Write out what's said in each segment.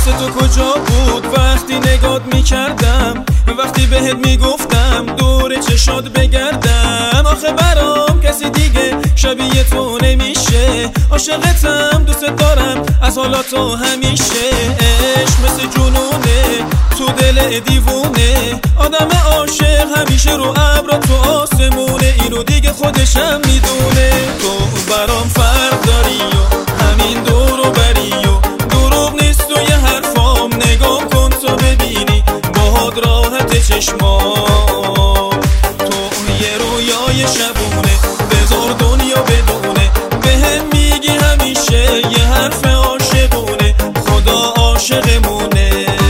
واسه تو کجا بود وقتی نگات میکردم، وقتی بهت میگفتم دور چشات بگردم. آخه برام کسی دیگه شبیه تو نمیشه، عاشقتم دوست دارم از حالا تو همیشه. عشق مثل جنونه تو دل دیوونه، آدم عاشق همیشه رو ابرا تو آسمونه، اینو دیگه خودشم میدونه. تو برام فرق داری و همین دورو بری و دروغ نیست و یه حرفام نگاه کن تو ببینی باهات راحت چشمام. تو یه رویای شبونه بذار دنیا بدونه، بهم میگی همیشه یه حرف عاشقونه، خدا عاشقمونه.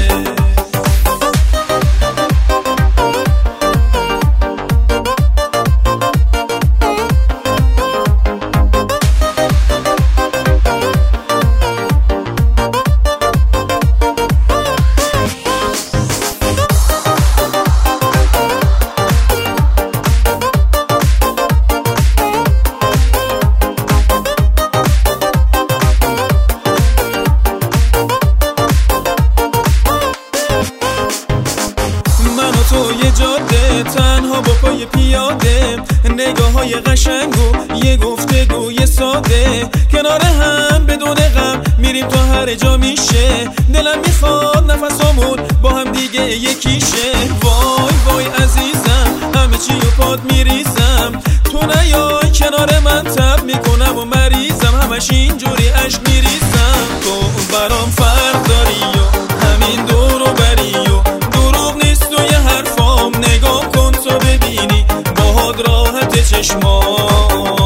تو یه جاده تنها با پای پیاده، نگاه های قشنگ و یه گفتگوی ساده، کنار هم بدون غم میریم تا هر جا میشه. دلم میخواد نفسامون با هم دیگه یکیشه. وای وای عزیزم همه چی و پاد میریزم، تو نیای کنار من تب میکنم و مریضم، همش اینجوری عشق میریزم. تو برام فرق داری و همین دورو بری و دروغ نیست و یه حرفام نگاه کن تو ببینی باهات راحت چشمام.